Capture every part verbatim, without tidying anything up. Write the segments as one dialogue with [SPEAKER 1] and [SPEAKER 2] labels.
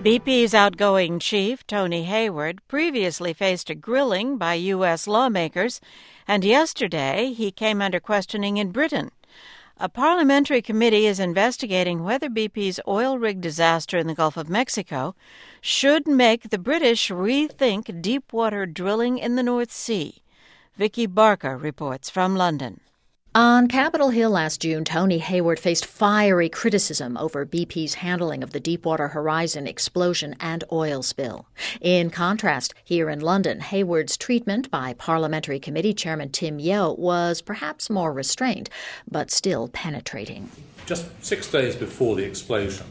[SPEAKER 1] B P's outgoing chief, Tony Hayward, previously faced a grilling by U S lawmakers, and yesterday he came under questioning in Britain. A parliamentary committee is investigating whether B P's oil rig disaster in the Gulf of Mexico should make the British rethink deepwater drilling in the North Sea. Vicky Barker reports from London.
[SPEAKER 2] On Capitol Hill last June, Tony Hayward faced fiery criticism over B P's handling of the Deepwater Horizon explosion and oil spill. In contrast, here in London, Hayward's treatment by Parliamentary Committee Chairman Tim Yeo was perhaps more restrained, but still penetrating.
[SPEAKER 3] Just six days before the explosion,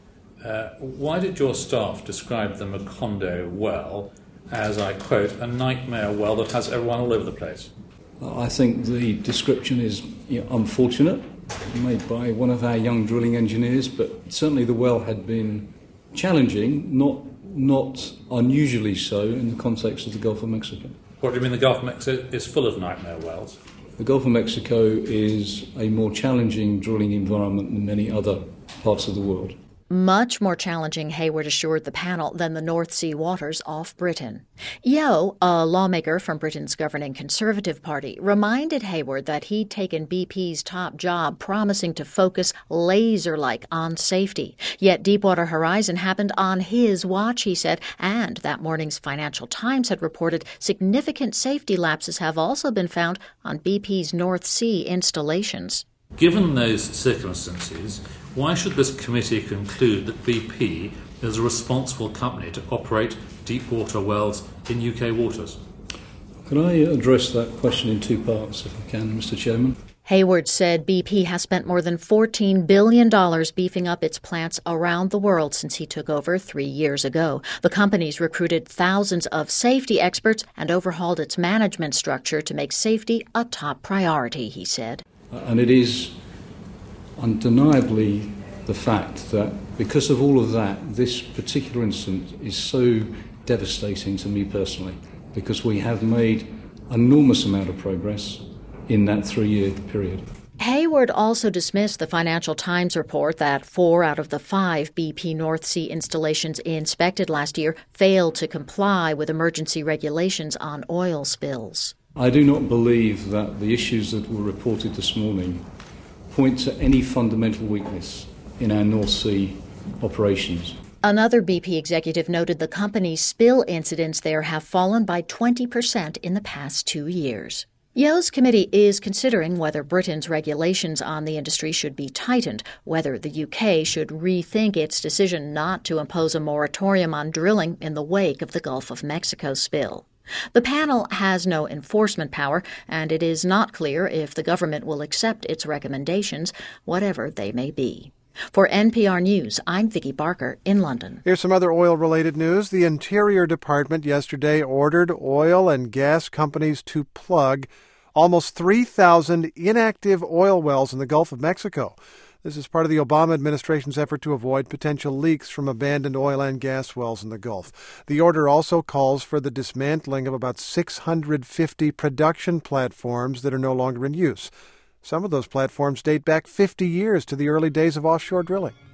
[SPEAKER 3] uh, why did your staff describe the Macondo well as, I quote, a nightmare well that has everyone all over the place?
[SPEAKER 4] I think the description is you know, unfortunate, made by one of our young drilling engineers, but certainly the well had been challenging, not not unusually so in the context of the Gulf of Mexico.
[SPEAKER 3] What do you mean the Gulf of Mexico is full of nightmare wells?
[SPEAKER 4] The Gulf of Mexico is a more challenging drilling environment than many other parts of the world.
[SPEAKER 2] Much more challenging, Hayward assured the panel, than the North Sea waters off Britain. Yeo, a lawmaker from Britain's governing Conservative Party, reminded Hayward that he'd taken B P's top job promising to focus laser-like on safety. Yet Deepwater Horizon happened on his watch, he said, and that morning's Financial Times had reported significant safety lapses have also been found on B P's North Sea installations.
[SPEAKER 3] Given those circumstances, why should this committee conclude that B P is a responsible company to operate deepwater wells in U K waters?
[SPEAKER 4] Can I address that question in two parts, if I can, Mister Chairman?
[SPEAKER 2] Hayward said B P has spent more than fourteen billion dollars beefing up its plants around the world since he took over three years ago. The company's recruited thousands of safety experts and overhauled its management structure to make safety a top priority, he said.
[SPEAKER 4] And it is undeniably the fact that because of all of that, this particular incident is so devastating to me personally, because we have made enormous amount of progress in that three-year period.
[SPEAKER 2] Hayward also dismissed the Financial Times report that four out of the five B P North Sea installations inspected last year failed to comply with emergency regulations on oil spills.
[SPEAKER 4] I do not believe that the issues that were reported this morning point to any fundamental weakness in our North Sea operations.
[SPEAKER 2] Another B P executive noted the company's spill incidents there have fallen by twenty percent in the past two years. Yeo's committee is considering whether Britain's regulations on the industry should be tightened, whether the U K should rethink its decision not to impose a moratorium on drilling in the wake of the Gulf of Mexico spill. The panel has no enforcement power, and it is not clear if the government will accept its recommendations, whatever they may be. For N P R News, I'm Vicky Barker in London.
[SPEAKER 5] Here's some other oil-related news. The Interior Department yesterday ordered oil and gas companies to plug almost three thousand inactive oil wells in the Gulf of Mexico. This is part of the Obama administration's effort to avoid potential leaks from abandoned oil and gas wells in the Gulf. The order also calls for the dismantling of about six hundred fifty production platforms that are no longer in use. Some of those platforms date back fifty years to the early days of offshore drilling.